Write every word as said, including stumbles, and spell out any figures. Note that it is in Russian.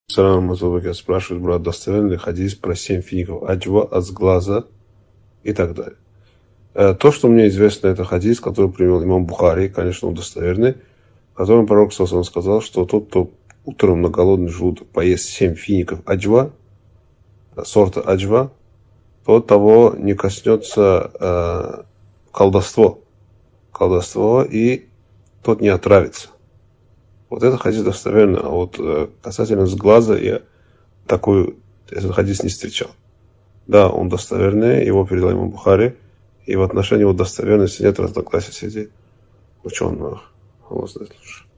Салам Мазубаке спрашивает, брат, достоверный ли хадис про семь фиников аджва от сглаза и так далее. То, что мне известно, это хадис, который привел имам Бухари, конечно, он достоверный, в котором пророк Сасан сказал, что тот, кто утром на голодный желудок поест семь фиников аджва, сорта аджва, то того не коснется э, колдовство, колдовство, и тот не отравится. Вот это хадис достоверно, а вот э, касательно сглаза я такой этот хадис не встречал. Да, он достоверный, его передал имам Бухари, и в отношении его достоверности нет разногласий среди ученых. Allah знает лучше.